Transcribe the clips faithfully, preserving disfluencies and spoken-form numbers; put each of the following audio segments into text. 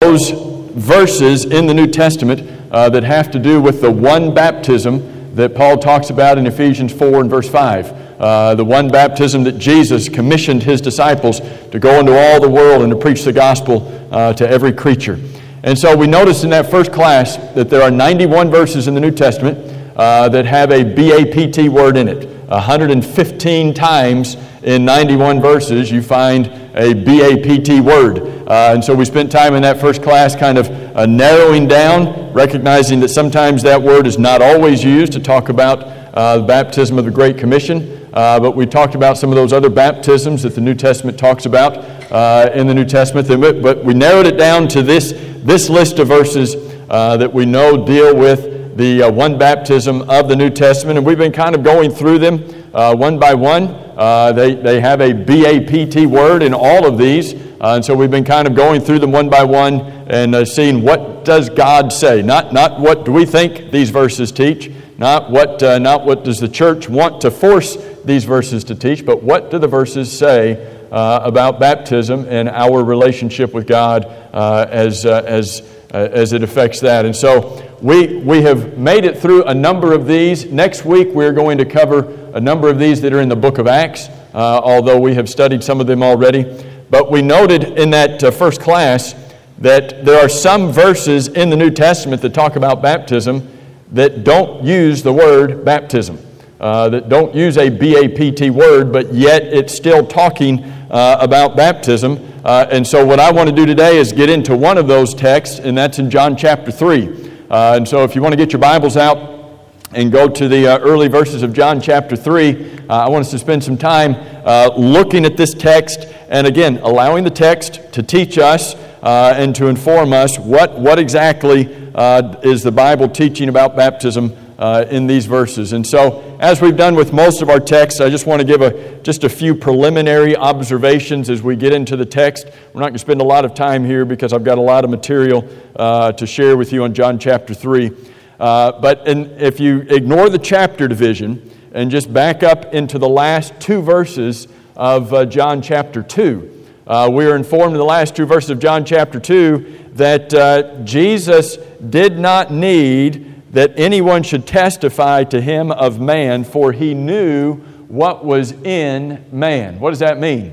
those verses in the New Testament uh, that have to do with the one baptism that Paul talks about in Ephesians four and verse five. Uh, the one baptism that Jesus commissioned his disciples to go into all the world and to preach the gospel uh, to every creature. And so we noticed in that first class that there are ninety-one verses in the New Testament uh, that have a B A P T word in it. one hundred fifteen times in ninety-one verses you find a B A P T word. Uh, and so we spent time in that first class kind of uh, narrowing down, recognizing that sometimes that word is not always used to talk about uh, the baptism of the Great Commission. Uh, but we talked about some of those other baptisms that the New Testament talks about uh, in the New Testament. But we narrowed it down to this, this list of verses uh, that we know deal with the uh, one baptism of the New Testament. And we've been kind of going through them uh, one by one. Uh, they, they have a B A P T word in all of these. Uh, and so we've been kind of going through them one by one and uh, seeing what does God say. Not, not what do we think these verses teach. Not what, uh, not what does the church want to force these verses to teach, but what do the verses say uh, about baptism and our relationship with God uh, as uh, as uh, as it affects that. And so we we have made it through a number of these. Next week we're going to cover a number of these that are in the book of Acts, uh, although we have studied some of them already. But we noted in that uh, first class that there are some verses in the New Testament that talk about baptism that don't use the word baptism. Uh, that don't use a B A P T word, but yet it's still talking uh, about baptism. Uh, and so what I want to do today is get into one of those texts, and that's in John chapter three. Uh, and so if you want to get your Bibles out and go to the uh, early verses of John chapter three, uh, I want us to spend some time uh, looking at this text, and again, allowing the text to teach us uh, and to inform us what, what exactly uh, is the Bible teaching about baptism Uh, in these verses. And so, as we've done with most of our texts, I just want to give a just a few preliminary observations as we get into the text. We're not going to spend a lot of time here because I've got a lot of material uh, to share with you on John chapter three. Uh, but in, if you ignore the chapter division and just back up into the last two verses of uh, John chapter two, uh, we are informed in the last two verses of John chapter two that uh, Jesus did not need that anyone should testify to him of man, for he knew what was in man. What does that mean?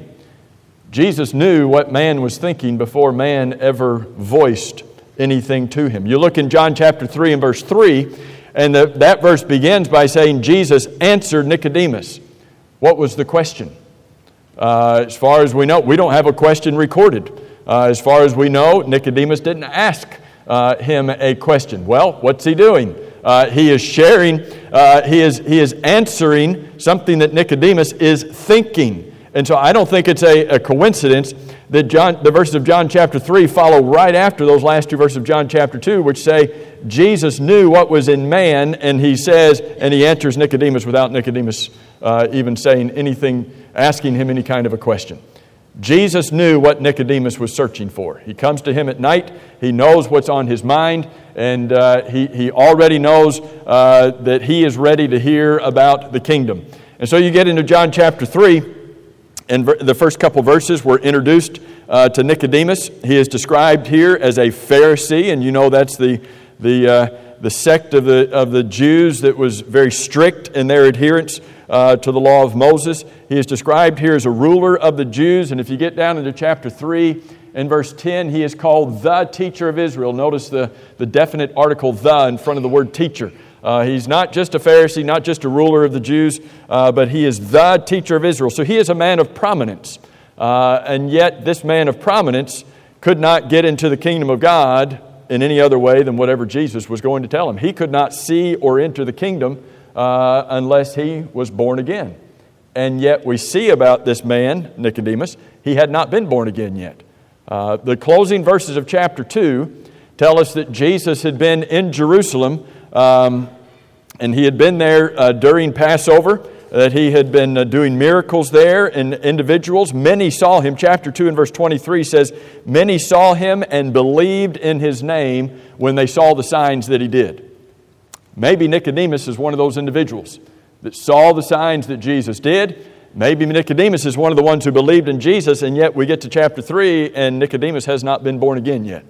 Jesus knew what man was thinking before man ever voiced anything to him. You look in John chapter three and verse three, and the, that verse begins by saying, Jesus answered Nicodemus. What was the question? Uh, as far as we know, we don't have a question recorded. Uh, as far as we know, Nicodemus didn't ask Uh, him a question. Well, what's he doing? Uh, he is sharing, uh, he is he is answering something that Nicodemus is thinking. And so I don't think it's a, a coincidence that John, the verses of John chapter three follow right after those last two verses of John chapter two, which say Jesus knew what was in man, and he says, and he answers Nicodemus without Nicodemus uh, even saying anything, asking him any kind of a question. Jesus knew what Nicodemus was searching for. He comes to him at night. He knows what's on his mind, and uh, he, he already knows uh, that he is ready to hear about the kingdom. And so you get into John chapter three, and the first couple verses were introduced uh, to Nicodemus. He is described here as a Pharisee, and you know that's the the uh, the sect of the of the Jews that was very strict in their adherence Uh, to the law of Moses. He is described here as a ruler of the Jews, and if you get down into chapter three and verse ten, he is called the teacher of Israel. Notice the, the definite article the in front of the word teacher. Uh, he's not just a Pharisee, not just a ruler of the Jews, uh, but he is the teacher of Israel. So he is a man of prominence, uh, and yet this man of prominence could not get into the kingdom of God in any other way than whatever Jesus was going to tell him. He could not see or enter the kingdom Uh, unless he was born again. And yet we see about this man, Nicodemus, he had not been born again yet. Uh, the closing verses of chapter two tell us that Jesus had been in Jerusalem, um, and he had been there uh, during Passover, that he had been uh, doing miracles there, and individuals, many saw him. Chapter two and verse twenty-three says, many saw him and believed in his name when they saw the signs that he did. Maybe Nicodemus is one of those individuals that saw the signs that Jesus did. Maybe Nicodemus is one of the ones who believed in Jesus, and yet we get to chapter three, and Nicodemus has not been born again yet.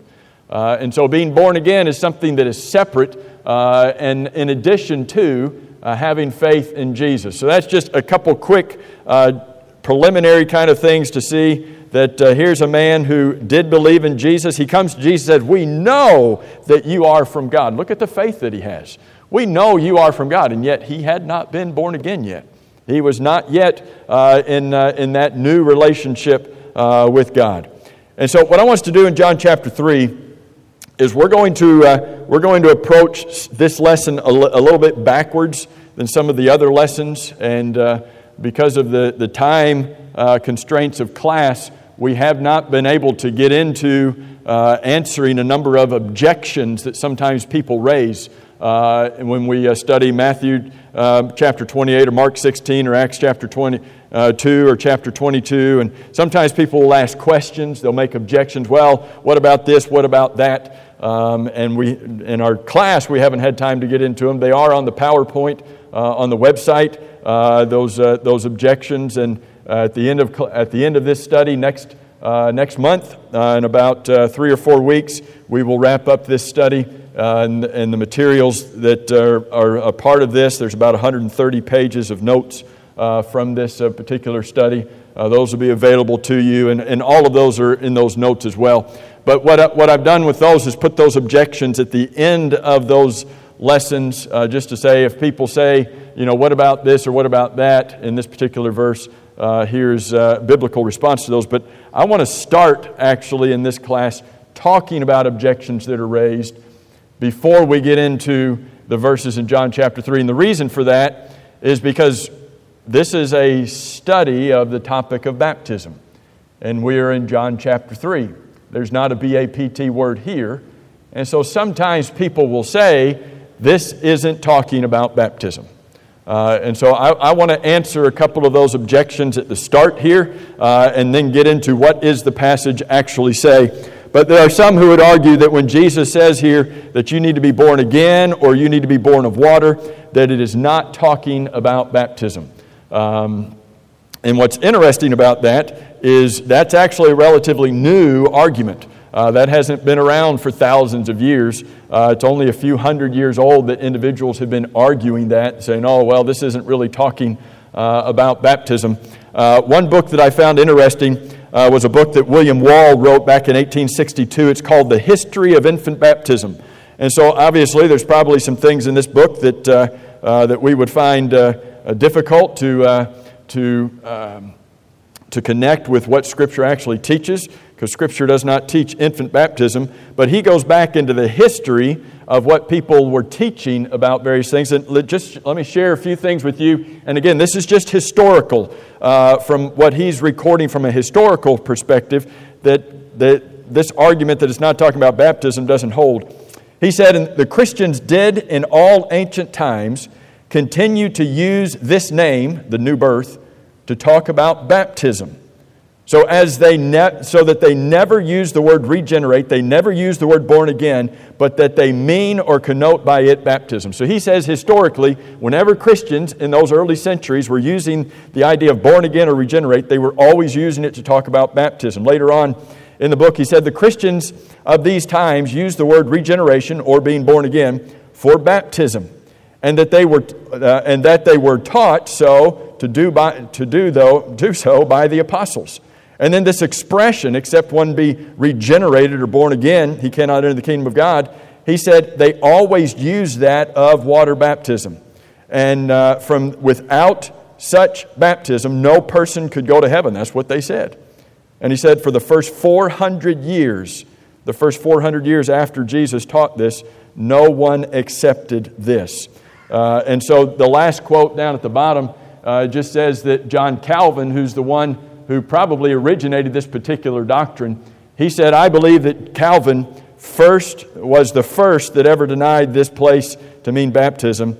Uh, and so being born again is something that is separate uh, and in addition to uh, having faith in Jesus. So that's just a couple quick uh, preliminary kind of things to see that uh, here's a man who did believe in Jesus. He comes to Jesus and says, we know that you are from God. Look at the faith that he has. We know you are from God, and yet he had not been born again yet. He was not yet uh, in, uh, in that new relationship uh, with God. And so what I want us to do in John chapter three is we're going to uh, we're going to approach this lesson a, l- a little bit backwards than some of the other lessons, and uh, because of the the time uh, constraints of class, we have not been able to get into uh, answering a number of objections that sometimes people raise uh, when we uh, study Matthew uh, chapter twenty-eight or Mark sixteen or Acts chapter twenty-two or chapter twenty-two. And sometimes people will ask questions. They'll make objections. Well, what about this? What about that? Um, and we, in our class, we haven't had time to get into them. They are on the PowerPoint uh, on the website. Uh, those uh, those objections, and uh, at the end of at the end of this study next uh, next month, uh, in about uh, three or four weeks, we will wrap up this study uh, and, and the materials that are, are a part of this. There's about one hundred thirty pages of notes uh, from this uh, particular study. Uh, those will be available to you, and, and all of those are in those notes as well. But what, I, what I've done with those is put those objections at the end of those lessons, uh, just to say if people say, you know, what about this or what about that in this particular verse, uh, here's uh, biblical response to those. But I want to start actually in this class talking about objections that are raised before we get into the verses in John chapter three. And the reason for that is because this is a study of the topic of baptism. And we are in John chapter three. There's not a B A P T word here. And so sometimes people will say, this isn't talking about baptism. Uh, and so I, I want to answer a couple of those objections at the start here uh, and then get into what is the passage actually say. But there are some who would argue that when Jesus says here that you need to be born again or you need to be born of water, that it is not talking about baptism. Um, and what's interesting about that is that's actually a relatively new argument. Uh, that hasn't been around for thousands of years. Uh, it's only a few hundred years old that individuals have been arguing that, saying, oh, well, this isn't really talking uh, about baptism. Uh, one book that I found interesting uh, was a book that William Wall wrote back in eighteen sixty-two. It's called The History of Infant Baptism. And so obviously there's probably some things in this book that uh, uh, that we would find uh, difficult to, uh, to, um, to connect with what Scripture actually teaches, because Scripture does not teach infant baptism, but he goes back into the history of what people were teaching about various things. And just let me share a few things with you. And again, this is just historical, uh, from what he's recording from a historical perspective, that, that this argument that it's not talking about baptism doesn't hold. He said, the Christians did in all ancient times continue to use this name, the new birth, to talk about baptism. So as they ne- so that they never use the word regenerate, they never use the word born again, but that they mean or connote by it baptism. So he says historically, whenever Christians in those early centuries were using the idea of born again or regenerate, they were always using it to talk about baptism. Later on in the book, he said the Christians of these times used the word regeneration or being born again for baptism, and that they were uh, and that they were taught so to do by to do though do so by the apostles. And then this expression, except one be regenerated or born again, he cannot enter the kingdom of God. He said they always used that of water baptism. And uh, from without such baptism, no person could go to heaven. That's what they said. And he said for the first four hundred years, the first four hundred years after Jesus taught this, no one accepted this. Uh, and so the last quote down at the bottom uh, just says that John Calvin, who's the one who probably originated this particular doctrine, he said, I believe that Calvin first was the first that ever denied this place to mean baptism.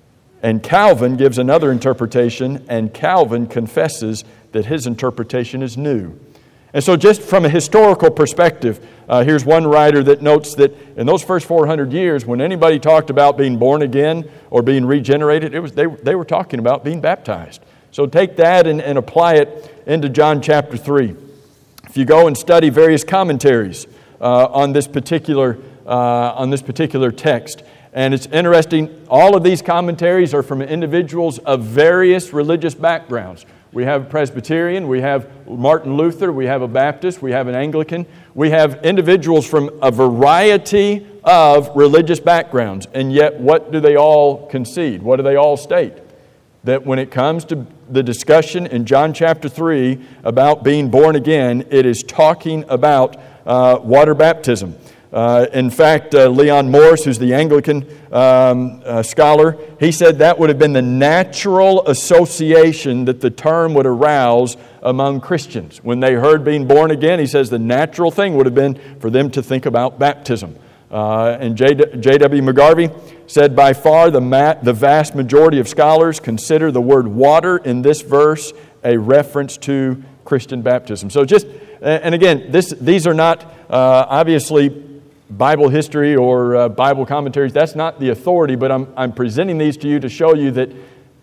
And Calvin gives another interpretation, and Calvin confesses that his interpretation is new. And so just from a historical perspective, uh, here's one writer that notes that in those first four hundred years, when anybody talked about being born again or being regenerated, it was they, they were talking about being baptized. So take that and, and apply it into John chapter three. If you go and study various commentaries uh, on this particular uh, on this particular text. And it's interesting, all of these commentaries are from individuals of various religious backgrounds. We have a Presbyterian, we have Martin Luther, we have a Baptist, we have an Anglican. We have individuals from a variety of religious backgrounds. And yet, what do they all concede? What do they all state? That when it comes to the discussion in John chapter three about being born again, it is talking about uh, water baptism. Uh, in fact, uh, Leon Morris, who's the Anglican um, uh, scholar, he said that would have been the natural association that the term would arouse among Christians. When they heard being born again, he says the natural thing would have been for them to think about baptism. Uh, and J W McGarvey said, by far the, ma- the vast majority of scholars consider the word water in this verse a reference to Christian baptism. So just, and again, this these are not uh, obviously Bible history or uh, Bible commentaries. That's not the authority, but I'm, I'm presenting these to you to show you that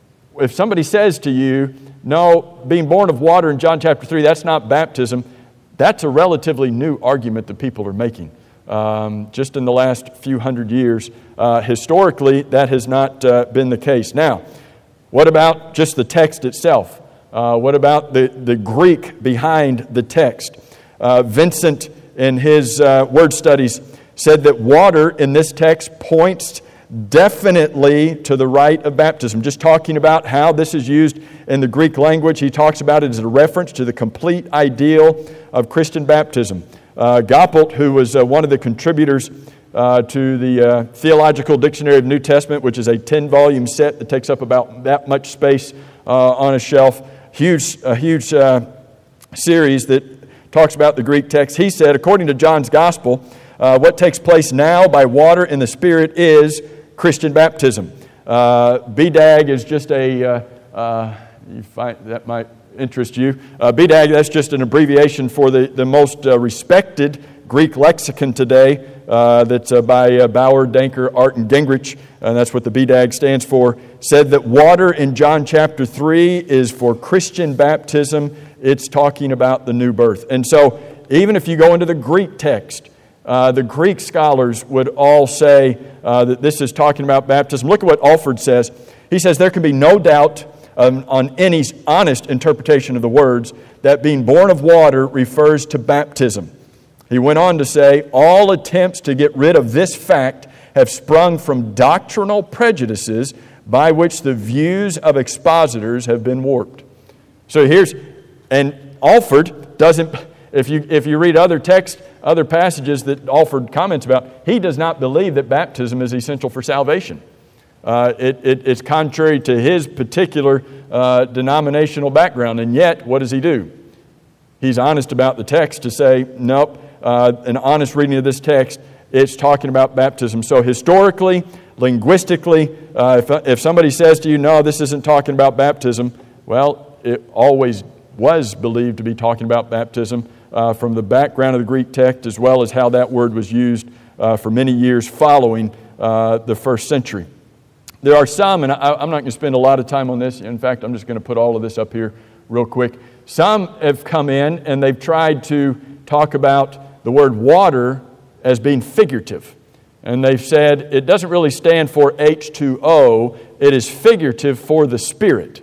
if somebody says to you, no, being born of water in John chapter three, that's not baptism, that's a relatively new argument that people are making. Um, just in the last few hundred years, uh, historically, that has not uh, been the case. Now, what about just the text itself? Uh, what about the, the Greek behind the text? Uh, Vincent, in his uh, word studies, said that water in this text points definitely to the rite of baptism. Just talking about how this is used in the Greek language, he talks about it as a reference to the complete ideal of Christian baptism. Uh, Goppelt, who was uh, one of the contributors uh, to the uh, Theological Dictionary of New Testament, which is a ten-volume set that takes up about that much space uh, on a shelf, huge, a huge uh, series that talks about the Greek text. He said, according to John's Gospel, uh, what takes place now by water in the Spirit is Christian baptism. Uh, B D A G is just a, uh, uh, you find that might interest you. Uh, B D A G, that's just an abbreviation for the, the most uh, respected Greek lexicon today. Uh, that's uh, by uh, Bauer, Danker, Art, and Gingrich, and that's what the B D A G stands for, said that water in John chapter three is for Christian baptism. It's talking about the new birth. And so, even if you go into the Greek text, uh, the Greek scholars would all say uh, that this is talking about baptism. Look at what Alford says. He says, there can be no doubt um, on any honest interpretation of the words that being born of water refers to baptism. He went on to say, all attempts to get rid of this fact have sprung from doctrinal prejudices by which the views of expositors have been warped. So here's, and Alford doesn't, if you if you read other texts, other passages that Alford comments about, he does not believe that baptism is essential for salvation. Uh, it, it, it's contrary to his particular uh, denominational background, and yet, what does he do? He's honest about the text to say, nope, uh, an honest reading of this text, it's talking about baptism. So historically, linguistically, uh, if, if somebody says to you, no, this isn't talking about baptism, well, it always was believed to be talking about baptism uh, from the background of the Greek text as well as how that word was used uh, for many years following uh, the first century. There are some, and I, I'm not going to spend a lot of time on this. In fact, I'm just going to put all of this up here real quick. Some have come in and they've tried to talk about the word water as being figurative. And they've said it doesn't really stand for H two O, it is figurative for the Spirit.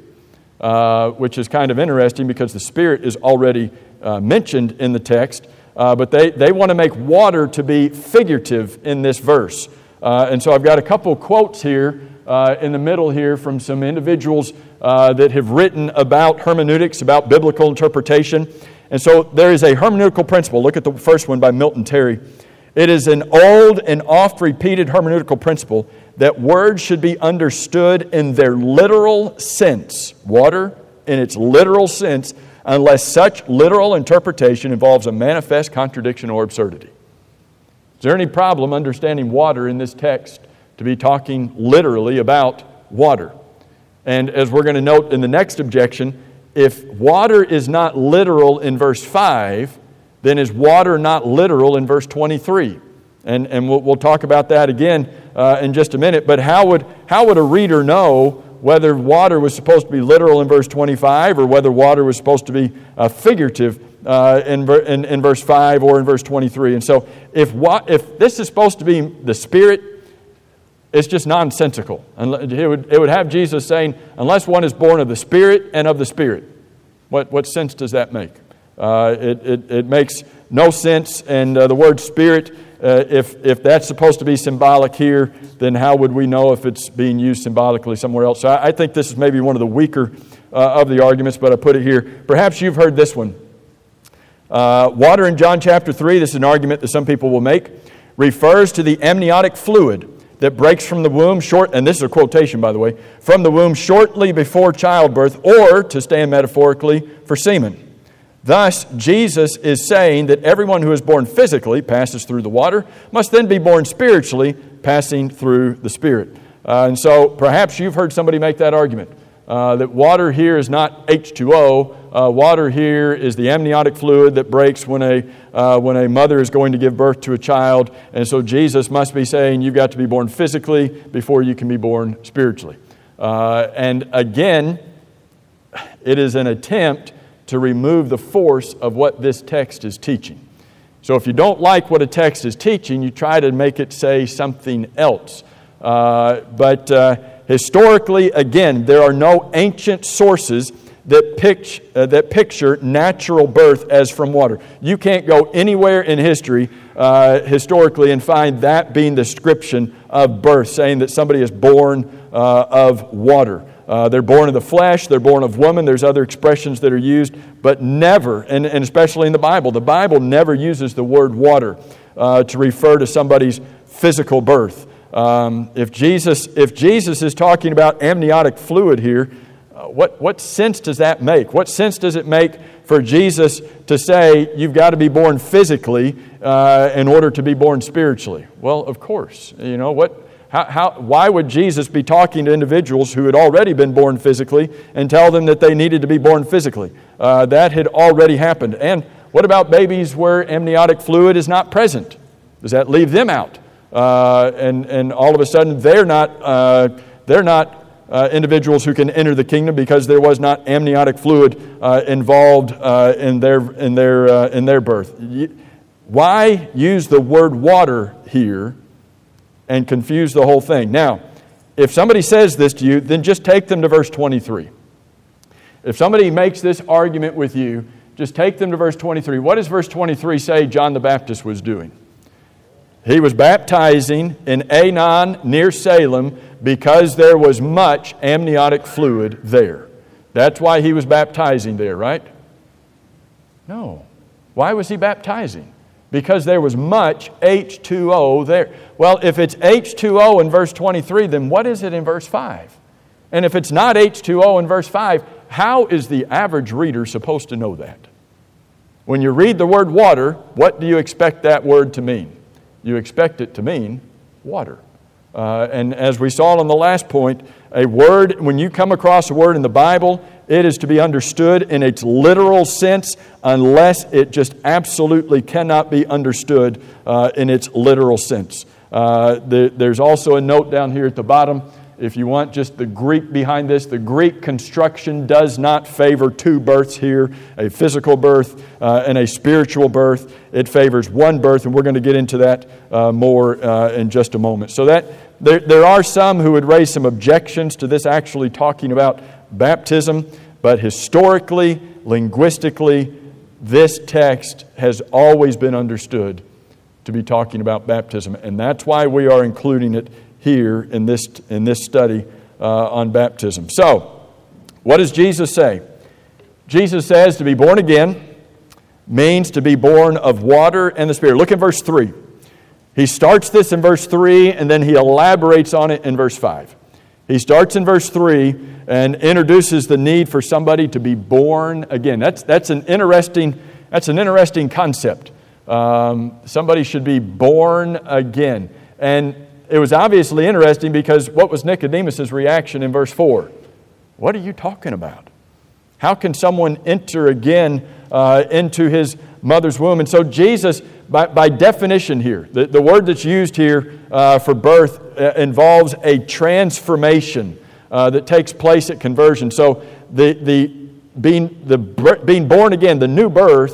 Uh, which is kind of interesting because the Spirit is already uh, mentioned in the text. Uh, but they, they want to make water to be figurative in this verse. Uh, and so I've got a couple quotes here uh, in the middle here from some individuals uh, that have written about hermeneutics, about biblical interpretation. And so there is a hermeneutical principle. Look at the first one by Milton Terry. It is an old and oft-repeated hermeneutical principle that words should be understood in their literal sense, water in its literal sense, unless such literal interpretation involves a manifest contradiction or absurdity. Is there any problem understanding water in this text to be talking literally about water? And as we're going to note in the next objection, if water is not literal in verse five, then is water not literal in verse twenty-three? And, and we'll, we'll talk about that again uh, in just a minute. But how would, how would a reader know whether water was supposed to be literal in verse twenty-five or whether water was supposed to be uh, figurative uh, in, in, in verse five or in verse twenty-three. And so if, if this is supposed to be the Spirit, it's just nonsensical. It would, it would have Jesus saying, unless one is born of the Spirit and of the Spirit. What, what sense does that make? Uh, it, it, it makes no sense. And uh, the word Spirit, uh, if, if that's supposed to be symbolic here, then how would we know if it's being used symbolically somewhere else? So I, I think this is maybe one of the weaker uh, of the arguments, but I put it here. Perhaps you've heard this one. Uh, water in John chapter three, this is an argument that some people will make, refers to the amniotic fluid that breaks from the womb short, and this is a quotation, by the way, from the womb shortly before childbirth, or, to stand metaphorically, for semen. Thus, Jesus is saying that everyone who is born physically passes through the water, must then be born spiritually, passing through the Spirit. Uh, and so, perhaps you've heard somebody make that argument, uh, that water here is not H two O. Uh, water here is the amniotic fluid that breaks when a uh, when a mother is going to give birth to a child. And so Jesus must be saying you've got to be born physically before you can be born spiritually. Uh, and again, it is an attempt to remove the force of what this text is teaching. So if you don't like what a text is teaching, you try to make it say something else. Uh, but uh, historically, again, there are no ancient sources that picture, uh, that picture natural birth as from water. You can't go anywhere in history, uh, historically, and find that being the description of birth, saying that somebody is born uh, of water. Uh, they're born of the flesh, they're born of woman, there's other expressions that are used, but never, and, and especially in the Bible, the Bible never uses the word water uh, to refer to somebody's physical birth. Um, if Jesus, if Jesus is talking about amniotic fluid here, uh, what, what sense does that make? What sense does it make for Jesus to say you've got to be born physically uh, in order to be born spiritually? Well, of course. You know, what? How, how, why would Jesus be talking to individuals who had already been born physically and tell them that they needed to be born physically? Uh, that had already happened. And what about babies where amniotic fluid is not present? Does that leave them out? Uh, and, and all of a sudden they're not, uh, they're not uh, individuals who can enter the kingdom because there was not amniotic fluid uh, involved uh, in their, in, their, uh, in their birth. Why use the word water here and confuse the whole thing? Now, if somebody says this to you, then just take them to verse twenty-three. If somebody makes this argument with you, just take them to verse twenty-three. What does verse twenty-three say John the Baptist was doing? He was baptizing in Aenon near Salem because there was much amniotic fluid there. That's why he was baptizing there, right? No. Why was he baptizing? Because there was much H two O there. Well, if it's H two O in verse twenty-three, then what is it in verse five? And if it's not H two O in verse five, how is the average reader supposed to know that? When you read the word water, what do you expect that word to mean? You expect it to mean water. Uh, and as we saw on the last point, a word, when you come across a word in the Bible, it is to be understood in its literal sense unless it just absolutely cannot be understood uh, in its literal sense. Uh, the, there's also a note down here at the bottom. If you want just the Greek behind this, the Greek construction does not favor two births here, a physical birth uh, and a spiritual birth. It favors one birth, and we're going to get into that uh, more uh, in just a moment. So that there, there are some who would raise some objections to this actually talking about baptism, but historically, linguistically, this text has always been understood to be talking about baptism, and that's why we are including it here in this in this study uh, on baptism. So, what does Jesus say? Jesus says to be born again means to be born of water and the Spirit. Look at verse three. He starts this in verse three, and then he elaborates on it in verse five. He starts in verse three and introduces the need for somebody to be born again. That's that's an interesting that's an interesting concept. Um, somebody should be born again. And it was obviously interesting because what was Nicodemus' reaction in verse four? What are you talking about? How can someone enter again uh, into his mother's womb? And so Jesus, by, by definition here, the, the word that's used here uh, for birth uh, involves a transformation uh, that takes place at conversion. So the, the, being, the being born again, the new birth,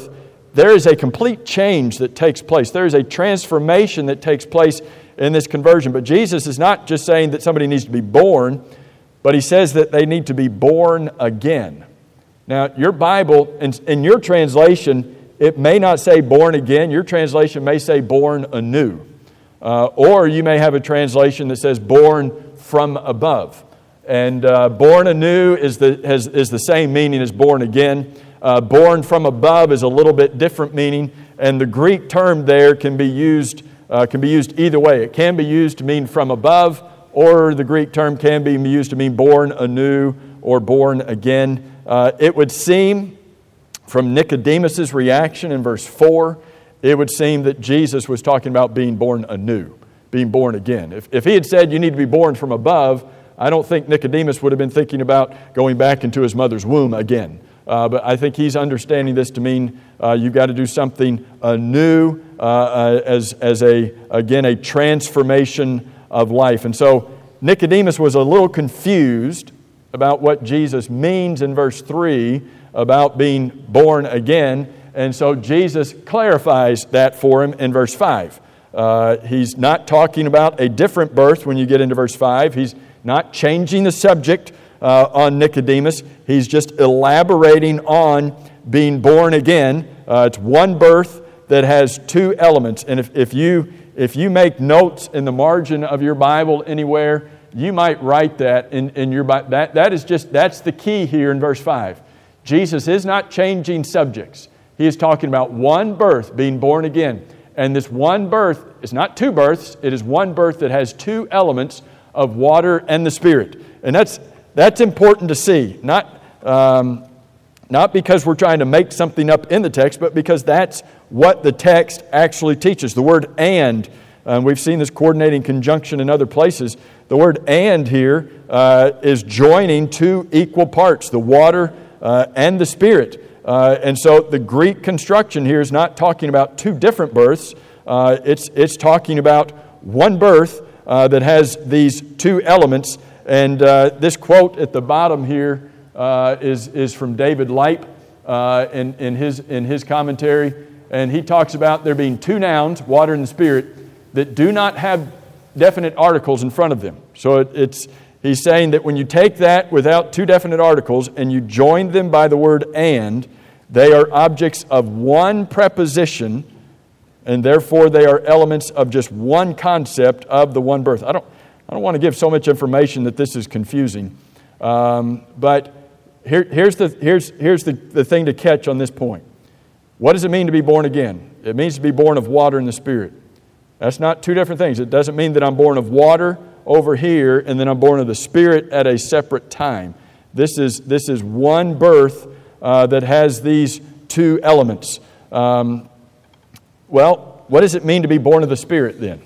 there is a complete change that takes place. There is a transformation that takes place in this conversion. But Jesus is not just saying that somebody needs to be born, but He says that they need to be born again. Now, your Bible, in, in your translation, it may not say born again. Your translation may say born anew. Uh, or you may have a translation that says born from above. And uh, born anew is the, has, is the same meaning as born again. Uh, born from above is a little bit different meaning. And the Greek term there can be used, uh, can be used either way. It can be used to mean from above, or the Greek term can be used to mean born anew or born again. Uh, it would seem from Nicodemus' reaction in verse four, it would seem that Jesus was talking about being born anew, being born again. If, if He had said you need to be born from above, I don't think Nicodemus would have been thinking about going back into his mother's womb again. Uh, but I think he's understanding this to mean uh, you've got to do something anew uh, uh, as, as a, again, a transformation of life. And so Nicodemus was a little confused about what Jesus means in verse three about being born again. And so Jesus clarifies that for him in verse five. Uh, he's not talking about a different birth when you get into verse five. He's not changing the subject uh, on Nicodemus. He's just elaborating on being born again. Uh, it's one birth that has two elements. And if, if you if you make notes in the margin of your Bible anywhere, you might write that in, in your Bible. That, that is just, that's the key here in verse five. Jesus is not changing subjects. He is talking about one birth, being born again. And this one birth is not two births. It is one birth that has two elements of water and the Spirit. And that's that's important to see. Not, um, not because we're trying to make something up in the text, but because that's what the text actually teaches. The word and, uh, we've seen this coordinating conjunction in other places. The word and here uh, is joining two equal parts, the water uh, and the Spirit. Uh, and so the Greek construction here is not talking about two different births. Uh, it's, it's talking about one birth uh, that has these two elements. And uh, this quote at the bottom here uh, is, is from David Leip uh, in, in, his, in his commentary. And he talks about there being two nouns, water and the Spirit, that do not have definite articles in front of them. So it, it's he's saying that when you take that without two definite articles and you join them by the word and, they are objects of one preposition, and therefore they are elements of just one concept of the one birth. I don't, I don't want to give so much information that this is confusing. Um, but here, here's, the, here's, here's the, the thing to catch on this point. What does it mean to be born again? It means to be born of water and the Spirit. That's not two different things. It doesn't mean that I'm born of water over here and then I'm born of the Spirit at a separate time. This is, this is one birth uh, that has these two elements. Um, well, what does it mean to be born of the Spirit then?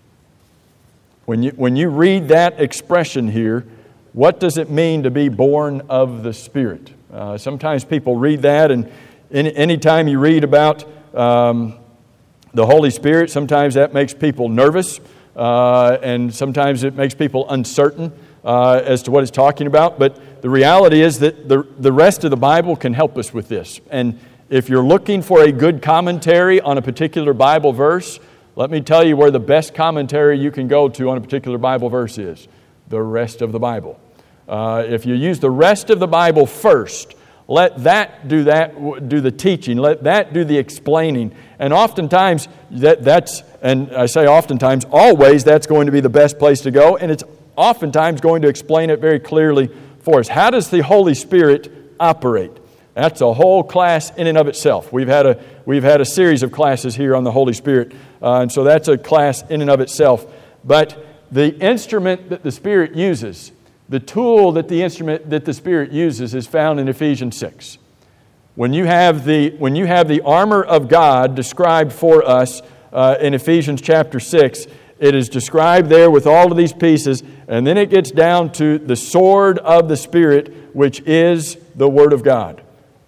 When you, when you read that expression here, what does it mean to be born of the Spirit? Uh, sometimes people read that, and any, anytime you read about um, the Holy Spirit, sometimes that makes people nervous, uh, and sometimes it makes people uncertain uh, as to what it's talking about. But the reality is that the, the rest of the Bible can help us with this. And if you're looking for a good commentary on a particular Bible verse, let me tell you where the best commentary you can go to on a particular Bible verse is. The rest of the Bible. Uh, if you use the rest of the Bible first, let that do that, do the teaching. Let that do the explaining. And oftentimes, that, that's, and I say oftentimes, always that's going to be the best place to go. And it's oftentimes going to explain it very clearly for us. How does the Holy Spirit operate? That's a whole class in and of itself. We've had a we've had a series of classes here on the Holy Spirit, uh, and so that's a class in and of itself. But the instrument that the Spirit uses, the tool that the instrument that the Spirit uses, is found in Ephesians six. When you have the when you have the armor of God described for us uh, in Ephesians chapter six, it is described there with all of these pieces, and then it gets down to the sword of the Spirit, which is the Word of God.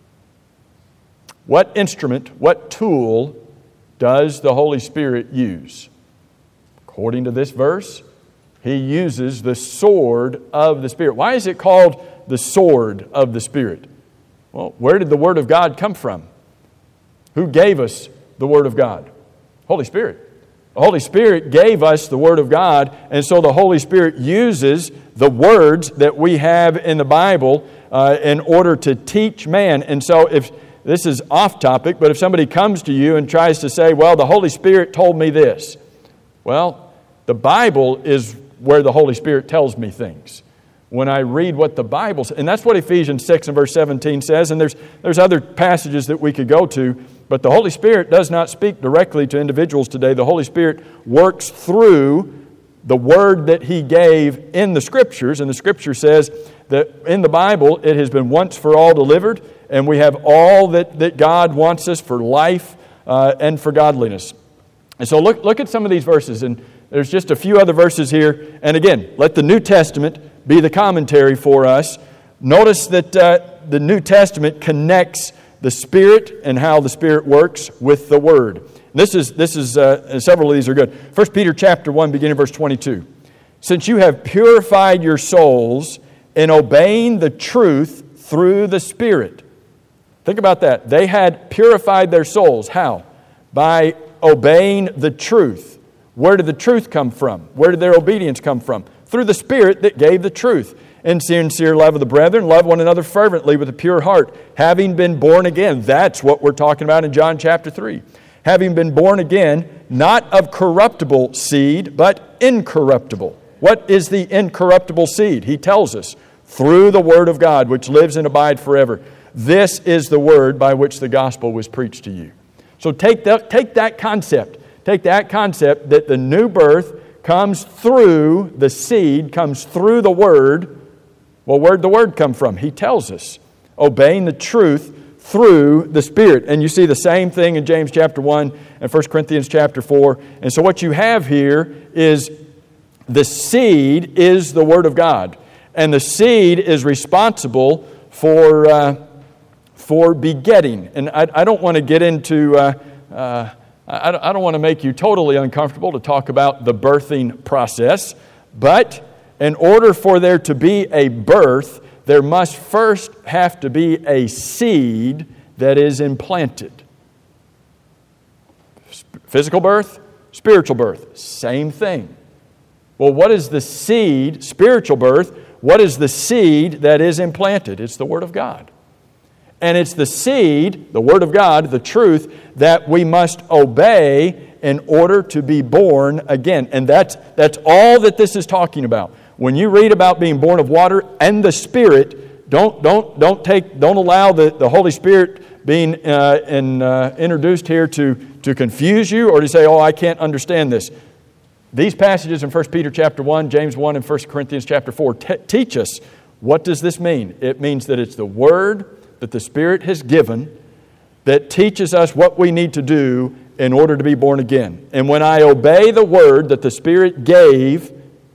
What instrument, what tool does the Holy Spirit use? According to this verse, He uses the sword of the Spirit. Why is it called the sword of the Spirit? Well, where did the Word of God come from? Who gave us the Word of God? Holy Spirit. The Holy Spirit gave us the Word of God, and so the Holy Spirit uses the words that we have in the Bible uh, in order to teach man. And so if this is off topic, but if somebody comes to you and tries to say, well, the Holy Spirit told me this. Well, the Bible is where the Holy Spirit tells me things. When I read what the Bible says, and that's what Ephesians six and verse seventeen says, and there's there's other passages that we could go to, but the Holy Spirit does not speak directly to individuals today. The Holy Spirit works through the Word that He gave in the Scriptures, and the Scripture says that in the Bible it has been once for all delivered, and we have all that, that God wants us for life uh, and for godliness. And so look, look at some of these verses, and there's just a few other verses here. And again, let the New Testament be the commentary for us. Notice that uh, the New Testament connects the Spirit and how the Spirit works with the Word. This is this is uh, several of these are good. First Peter chapter one, beginning verse twenty-two. Since you have purified your souls in obeying the truth through the Spirit. Think about that. They had purified their souls. How? By obeying the truth. Where did the truth come from? Where did their obedience come from? Through the Spirit that gave the truth. In sincere love of the brethren, love one another fervently with a pure heart, having been born again. That's what we're talking about in John chapter three. Having been born again, not of corruptible seed, but incorruptible. What is the incorruptible seed? He tells us, through the Word of God, which lives and abides forever. This is the word by which the gospel was preached to you. So take that, take that concept. Take that concept that the new birth comes through the seed, comes through the Word. Well, where'd the Word come from? He tells us. Obeying the truth through the Spirit. And you see the same thing in James chapter one and First Corinthians chapter four. And so what you have here is the seed is the Word of God. And the seed is responsible for, uh, for begetting. And I, I don't want to get into... Uh, uh, I don't, I don't want to make you totally uncomfortable to talk about the birthing process. But in order for there to be a birth, there must first have to be a seed that is implanted. Physical birth, spiritual birth, same thing. Well, what is the seed, spiritual birth? What is the seed that is implanted? It's the Word of God. And it's the seed, the Word of God, the truth, that we must obey in order to be born again. And that's, that's all that this is talking about. When you read about being born of water and the Spirit, don't don't don't take don't allow the, the Holy Spirit being uh, in, uh, introduced here to, to confuse you or to say, oh, I can't understand this. These passages in First Peter chapter one, James one, and First Corinthians chapter four t- teach us, what does this mean? It means that it's the Word that the Spirit has given that teaches us what we need to do in order to be born again. And when I obey the Word that the Spirit gave,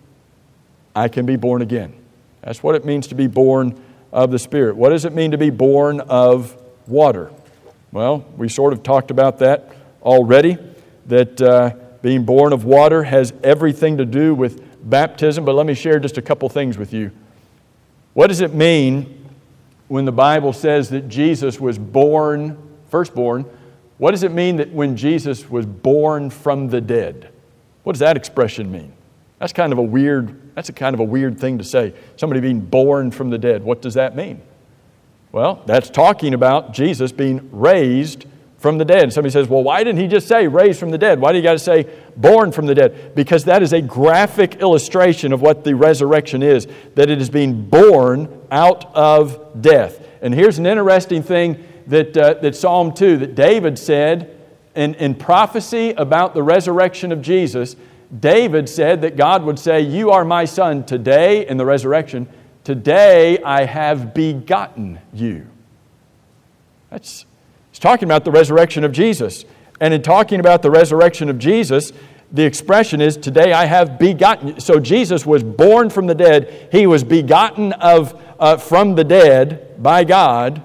I can be born again. That's what it means to be born of the Spirit. What does it mean to be born of water? Well, we sort of talked about that already, that uh, being born of water has everything to do with baptism, but let me share just a couple things with you. What does it mean when the Bible says that Jesus was born, firstborn? What does it mean that when Jesus was born from the dead? What does that expression mean? That's kind of a weird, that's a kind of a weird thing to say. Somebody being born from the dead. What does that mean? Well, that's talking about Jesus being raised from the dead. And somebody says, well, why didn't he just say raised from the dead? Why do you got to say born from the dead? Because that is a graphic illustration of what the resurrection is, that it is being born out of death. And here's an interesting thing that, uh, that Psalm two, that David said in, in prophecy about the resurrection of Jesus. David said that God would say, you are my son today in the resurrection. Today I have begotten you. That's He's talking about the resurrection of Jesus. And in talking about the resurrection of Jesus, the expression is, today I have begotten you. So Jesus was born from the dead. He was begotten of uh, from the dead by God.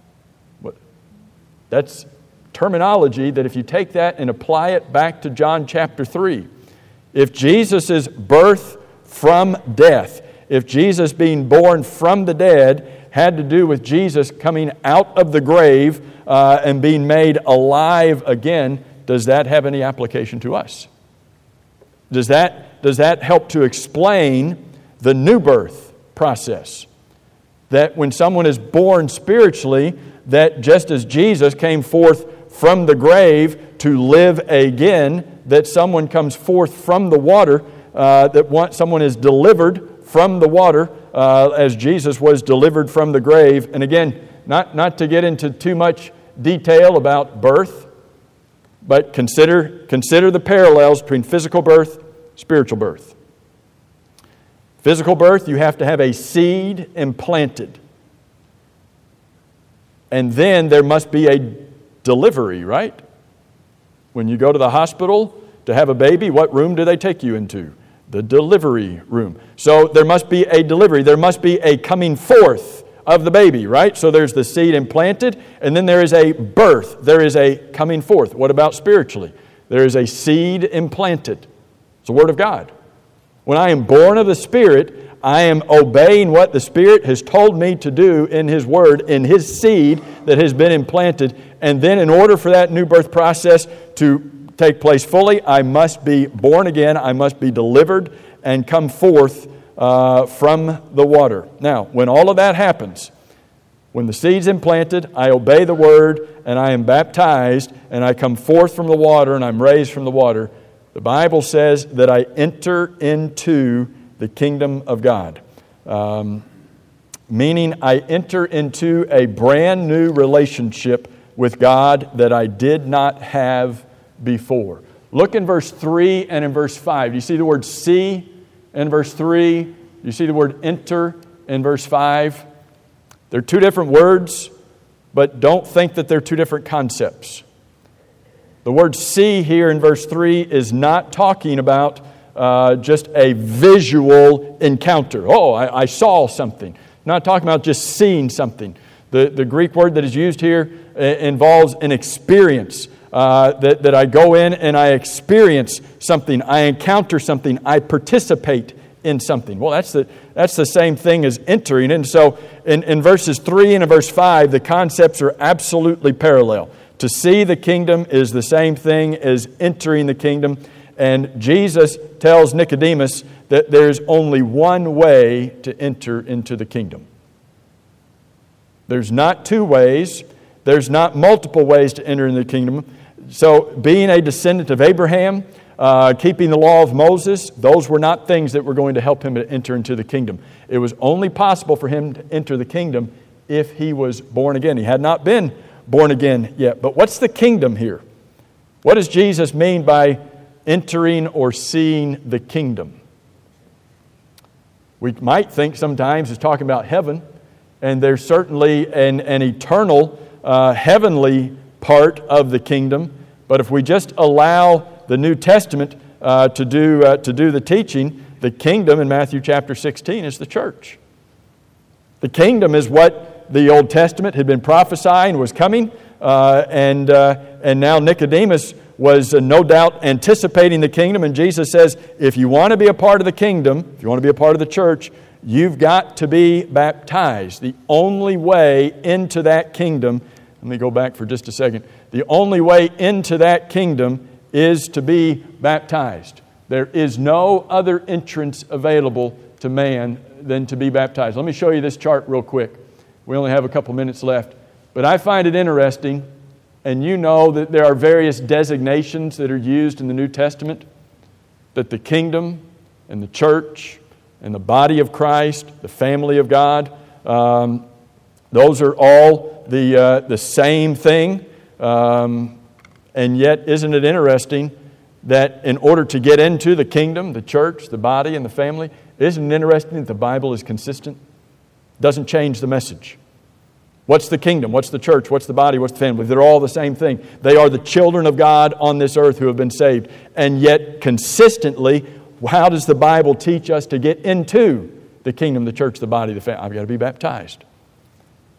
That's terminology that if you take that and apply it back to John chapter three, if Jesus' birth from death if Jesus being born from the dead had to do with Jesus coming out of the grave uh, and being made alive again, does that have any application to us? Does that, does that help to explain the new birth process? That when someone is born spiritually, that just as Jesus came forth from the grave to live again, that someone comes forth from the water, uh, that one, someone is delivered from the water uh, as Jesus was delivered from the grave. And again, not, not to get into too much detail about birth, but consider, consider the parallels between physical birth, spiritual birth. Physical birth, you have to have a seed implanted. And then there must be a delivery, right? When you go to the hospital to have a baby, what room do they take you into? The delivery room. So there must be a delivery. There must be a coming forth of the baby, right? So there's the seed implanted, and then there is a birth. There is a coming forth. What about spiritually? There is a seed implanted. It's the Word of God. When I am born of the Spirit, I am obeying what the Spirit has told me to do in His Word, in His seed that has been implanted. And then in order for that new birth process to take place fully, I must be born again. I must be delivered and come forth uh, from the water. Now, when all of that happens, when the seed's implanted, I obey the Word, and I am baptized, and I come forth from the water, and I'm raised from the water, the Bible says that I enter into the kingdom of God. Um, meaning I enter into a brand new relationship with God that I did not have before. Look in verse three and in verse five. You see the word see in verse three. You see the word enter in verse five. They're two different words, but don't think that they're two different concepts. The word see here in verse three is not talking about uh, just a visual encounter. Oh, I, I saw something. Not talking about just seeing something. The, the Greek word that is used here uh, involves an experience. Uh, that, that I go in and I experience something. I encounter something. I participate in something. Well, that's the, that's the same thing as entering. And so in, in verses three and in verse five, the concepts are absolutely parallel. To see the kingdom is the same thing as entering the kingdom. And Jesus tells Nicodemus that there's only one way to enter into the kingdom. There's not two ways. There's not multiple ways to enter into the kingdom. So being a descendant of Abraham, uh, keeping the law of Moses, those were not things that were going to help him to enter into the kingdom. It was only possible for him to enter the kingdom if he was born again. He had not been born again yet. But what's the kingdom here? What does Jesus mean by entering or seeing the kingdom? We might think sometimes it's talking about heaven, and there's certainly an, an eternal uh, heavenly part of the kingdom. But if we just allow the New Testament uh, to do uh, to do the teaching, the kingdom in Matthew chapter sixteen is the church. The kingdom is what the Old Testament had been prophesying was coming, uh, and uh, and now Nicodemus was uh, no doubt anticipating the kingdom. And Jesus says, if you want to be a part of the kingdom, if you want to be a part of the church, you've got to be baptized. The only way into that kingdom. Let me go back for just a second. The only way into that kingdom is to be baptized. There is no other entrance available to man than to be baptized. Let me show you this chart real quick. We only have a couple minutes left. But I find it interesting, and you know that there are various designations that are used in the New Testament, that the kingdom and the church and the body of Christ, the family of God, um, those are all the uh, the same thing. Um, and yet, isn't it interesting that in order to get into the kingdom, the church, the body, and the family, isn't it interesting that the Bible is consistent? Doesn't change the message. What's the kingdom? What's the church? What's the body? What's the family? They're all the same thing. They are the children of God on this earth who have been saved. And yet, consistently, how does the Bible teach us to get into the kingdom, the church, the body, the family? I've got to be baptized.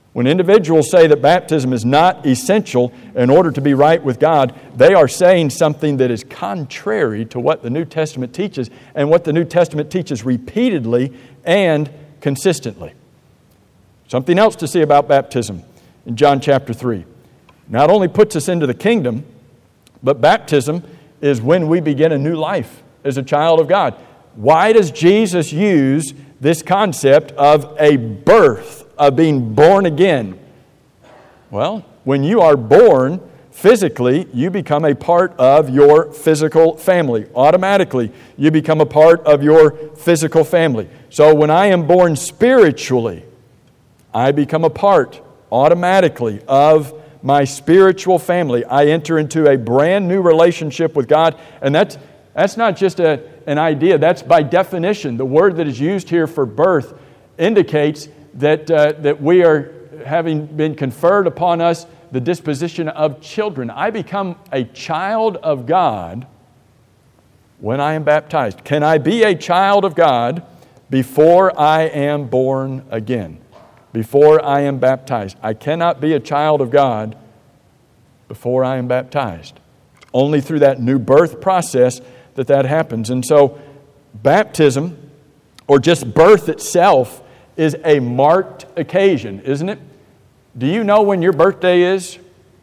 When individuals say that baptism is not essential in order to be right with God, they are saying something that is contrary to what the New Testament teaches and what the New Testament teaches repeatedly and consistently. Something else to see about baptism in John chapter three. Not only puts us into the kingdom, but baptism is when we begin a new life as a child of God. Why does Jesus use this concept of a birth, of being born again? Well, when you are born physically, you become a part of your physical family. Automatically, you become a part of your physical family. So when I am born spiritually, I become a part automatically of my spiritual family. I enter into a brand new relationship with God, and that's that's not just a, an idea. That's by definition. The word that is used here for birth indicates that uh, that we are having been conferred upon us the disposition of children. I become a child of God when I am baptized. Can I be a child of God before I am born again? Before I am baptized? I cannot be a child of God before I am baptized. Only through that new birth process that that happens. And so baptism, or just birth itself, is a marked occasion, isn't it? Do you know when your birthday is?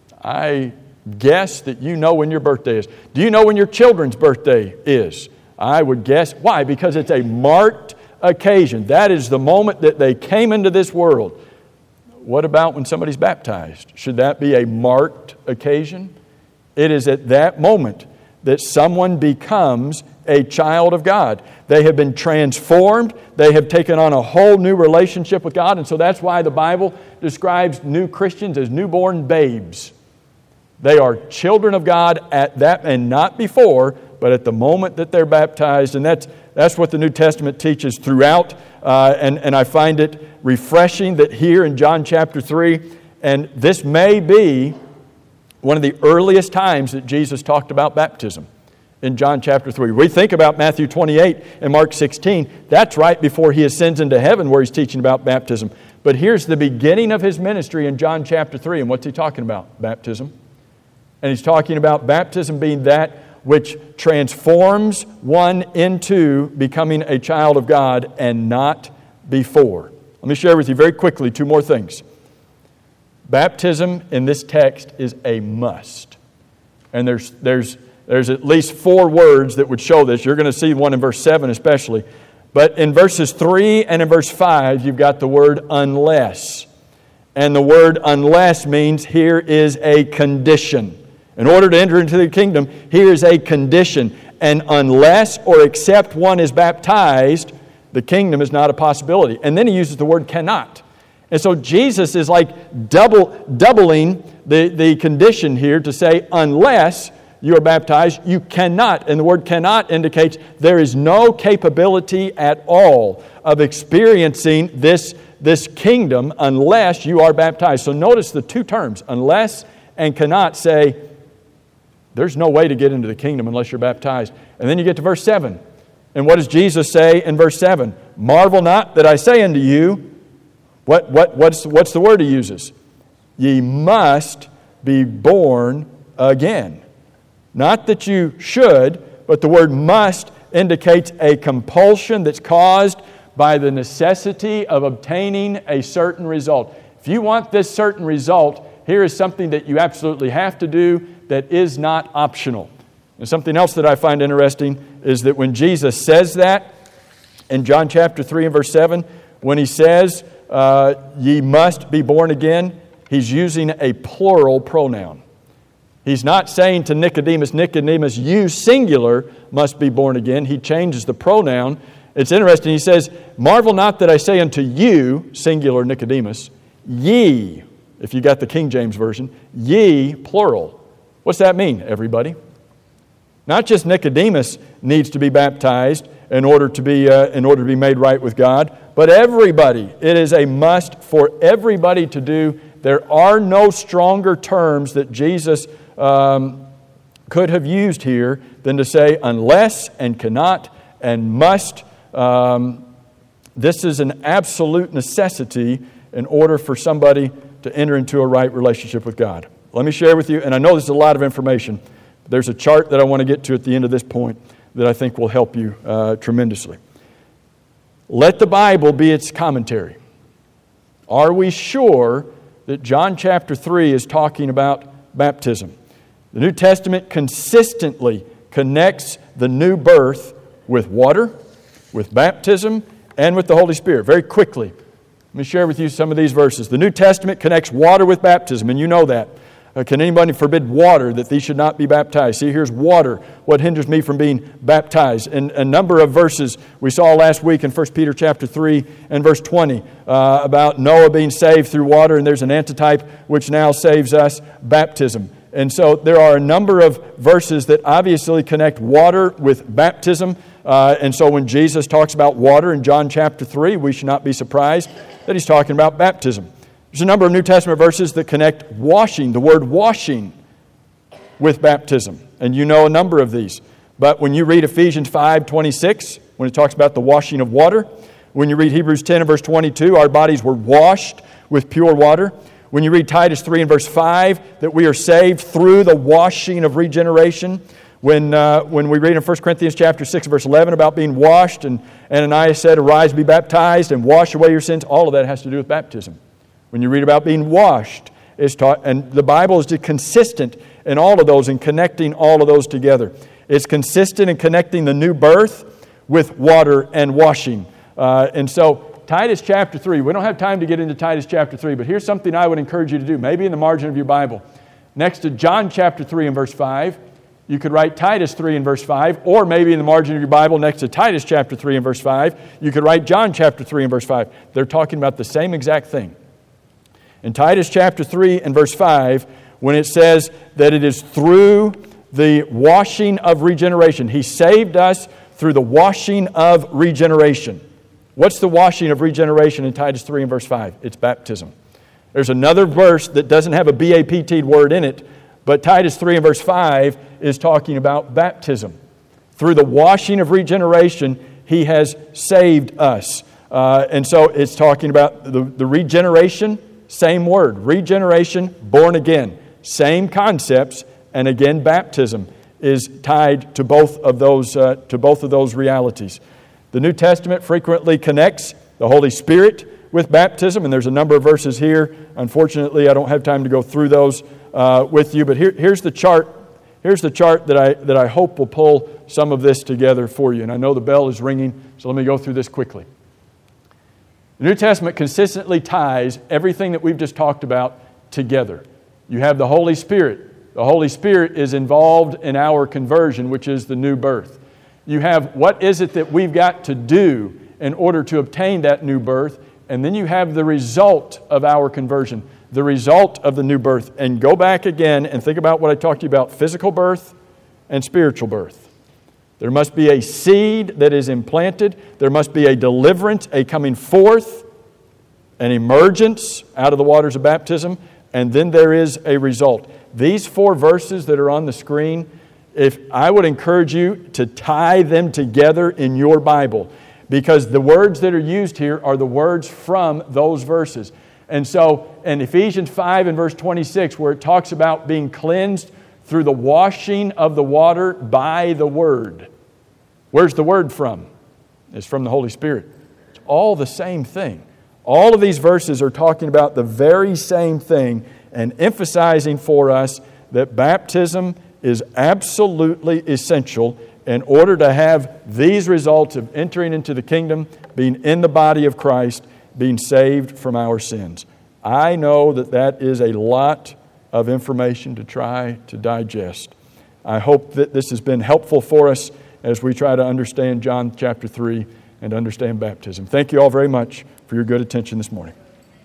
I guess that you know when your birthday is. Do you know when your children's birthday is? I would guess. Why? Because it's a marked occasion. That is the moment that they came into this world. What about when somebody's baptized? Should that be a marked occasion? It is at that moment that someone becomes a child of God. They have been transformed. They have taken on a whole new relationship with God. And so that's why the Bible describes new Christians as newborn babes. They are children of God at that, and not before, but at the moment that they're baptized. And that's that's what the New Testament teaches throughout. Uh, and, and I find it refreshing that here in John chapter three, and this may be one of the earliest times that Jesus talked about baptism. In John chapter three. We think about Matthew twenty-eight and Mark sixteen. That's right before He ascends into heaven where He's teaching about baptism. But here's the beginning of His ministry in John chapter three. And what's He talking about? Baptism. And He's talking about baptism being that which transforms one into becoming a child of God and not before. Let me share with you very quickly two more things. Baptism in this text is a must. And there's there's There's at least four words that would show this. You're going to see one in verse seven especially. But in verses three and in verse five, you've got the word unless. And the word unless means here is a condition. In order to enter into the kingdom, here is a condition. And unless or except one is baptized, the kingdom is not a possibility. And then he uses the word cannot. And so Jesus is like double doubling the, the condition here to say unless you are baptized, you cannot. And the word cannot indicates there is no capability at all of experiencing this, this kingdom unless you are baptized. So notice the two terms, unless and cannot, say there's no way to get into the kingdom unless you're baptized. And then you get to verse seven. And what does Jesus say in verse seven? Marvel not that I say unto you, what, what, what's, what's the word he uses? Ye must be born again. Not that you should, but the word must indicates a compulsion that's caused by the necessity of obtaining a certain result. If you want this certain result, here is something that you absolutely have to do that is not optional. And something else that I find interesting is that when Jesus says that in John chapter three and verse seven, when he says, uh, ye must be born again, he's using a plural pronoun. He's not saying to Nicodemus, Nicodemus, you singular must be born again. He changes the pronoun. It's interesting. He says, marvel not that I say unto you, singular Nicodemus, ye, if you got the King James Version, ye, plural. What's that mean, everybody? Not just Nicodemus needs to be baptized in order to be uh, in order to be made right with God, but everybody. It is a must for everybody to do. There are no stronger terms that Jesus um, could have used here than to say unless and cannot and must. Um, this is an absolute necessity in order for somebody to enter into a right relationship with God. Let me share with you, and I know this is a lot of information, but there's a chart that I want to get to at the end of this point that I think will help you uh, tremendously. Let the Bible be its commentary. Are we sure that John chapter three is talking about baptism? The New Testament consistently connects the new birth with water, with baptism, and with the Holy Spirit. Very quickly, let me share with you some of these verses. The New Testament connects water with baptism, and you know that. Uh, can anybody forbid water, that these should not be baptized? See, here's water. What hinders me from being baptized? And a number of verses we saw last week in First Peter chapter three and verse twenty uh, about Noah being saved through water, and there's an antitype which now saves us, baptism. And so there are a number of verses that obviously connect water with baptism. Uh, and so when Jesus talks about water in John chapter three, we should not be surprised that He's talking about baptism. There's a number of New Testament verses that connect washing, the word washing, with baptism. And you know a number of these. But when you read Ephesians five twenty-six, when it talks about the washing of water, when you read Hebrews ten and verse twenty-two, our bodies were washed with pure water. When you read Titus three and verse five, that we are saved through the washing of regeneration. When uh, when we read in First Corinthians chapter six verse eleven about being washed, and Ananias said, "Arise, be baptized, and wash away your sins," all of that has to do with baptism. When you read about being washed, it's taught, and the Bible is consistent in all of those and connecting all of those together. It's consistent in connecting the new birth with water and washing. Uh, and so Titus chapter three, we don't have time to get into Titus chapter three, but here's something I would encourage you to do, maybe in the margin of your Bible. Next to John chapter three and verse five, you could write Titus three and verse five, or maybe in the margin of your Bible next to Titus chapter three and verse five, you could write John chapter three and verse five. They're talking about the same exact thing. In Titus chapter three and verse five, when it says that it is through the washing of regeneration. He saved us through the washing of regeneration. What's the washing of regeneration in Titus three and verse five? It's baptism. There's another verse that doesn't have a B A P T word in it, but Titus three and verse five is talking about baptism. Through the washing of regeneration, He has saved us. Uh, and so it's talking about the, the regeneration, same word, regeneration, born again. Same concepts, and again, baptism is tied to both of those uh, to both of those realities. The New Testament frequently connects the Holy Spirit with baptism, and there's a number of verses here. Unfortunately, I don't have time to go through those uh, with you, but here, here's the chart. Here's the chart that I that I hope will pull some of this together for you. And I know the bell is ringing, so let me go through this quickly. The New Testament consistently ties everything that we've just talked about together. You have the Holy Spirit. The Holy Spirit is involved in our conversion, which is the new birth. You have what is it that we've got to do in order to obtain that new birth, and then you have the result of our conversion, the result of the new birth. And go back again and think about what I talked to you about, physical birth and spiritual birth. There must be a seed that is implanted. There must be a deliverance, a coming forth, an emergence out of the waters of baptism, and then there is a result. These four verses that are on the screen, if I would encourage you to tie them together in your Bible, because the words that are used here are the words from those verses. And so in Ephesians five and verse twenty-six, where it talks about being cleansed through the washing of the water by the Word. Where's the Word from? It's from the Holy Spirit. It's all the same thing. All of these verses are talking about the very same thing and emphasizing for us that baptism is absolutely essential in order to have these results of entering into the kingdom, being in the body of Christ, being saved from our sins. I know that that is a lot of information to try to digest. I hope that this has been helpful for us as we try to understand John chapter three and understand baptism. Thank you all very much for your good attention this morning.